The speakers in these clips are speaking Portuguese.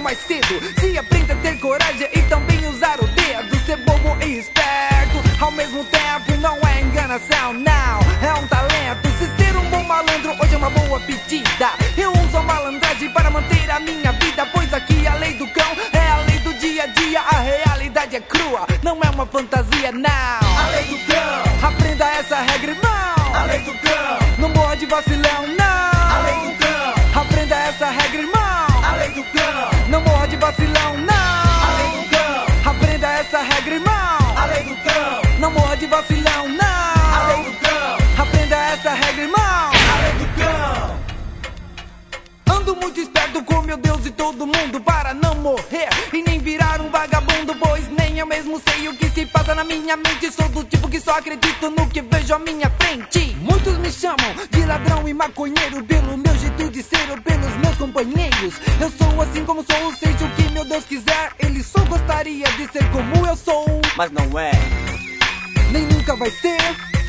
mais cedo. Se aprende a ter coragem e também usar o dedo. Ser bobo e esperto ao mesmo tempo não é enganação, não, é um talento. Se ser um bom malandro hoje é uma boa pedida. Eu uso a malandragem para manter a minha vida, pois aqui a lei do cão é a lei do dia a dia. A realidade é crua, não é uma fantasia, não. A lei do cão, aprenda essa regra, irmão. a lei do cão, Não morra de vacilão, não. a lei do cão, aprenda essa regra, irmão. a lei do cão, Não morra de vacilão, não. a lei do cão, aprenda essa regra, irmão. a lei do cão, Não morra de vacilão, não. a lei do cão, aprenda essa regra, irmão. a lei do cão. Ando muito esperto com meu Deus e todo mundo para não morrer e nem virar um vagabundo, pois nem eu mesmo sei o que se passa na minha mente. Sou do tipo que só acredito no que vejo à minha frente. Muitos me chamam de ladrão e maconheiro pelo meu jeito de ser ou pelos meus companheiros. Eu sou assim como sou, seja o que meu Deus quiser. Ele só gostaria de ser como eu sou, Mas não é. nem nunca vai ser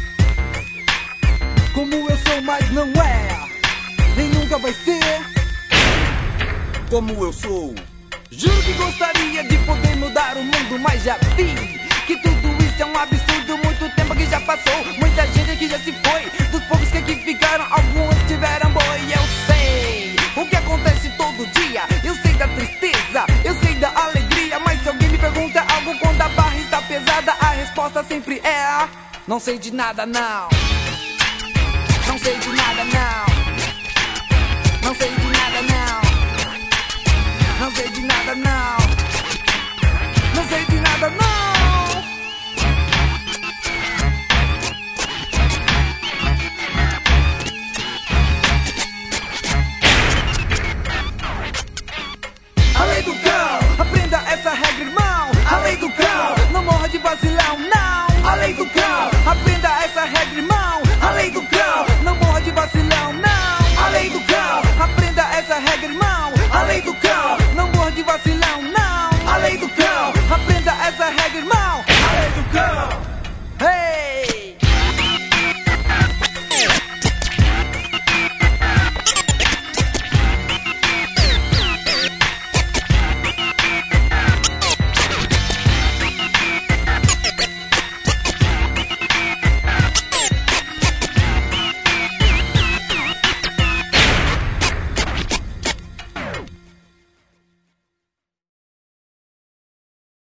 como eu sou, mas não é. Nem nunca vai ser Como eu sou. Juro que gostaria de poder mudar o mundo, mas já vi que tudo isso é um absurdo. Muito tempo que já passou, muita gente que já se foi. Dos poucos que aqui ficaram, alguns tiveram boi. Eu sei o que acontece todo dia, eu sei da tristeza, eu sei da alegria. Mas se alguém me pergunta algo quando a barra está pesada, a resposta sempre é: não sei de nada, não. Não sei de nada, não.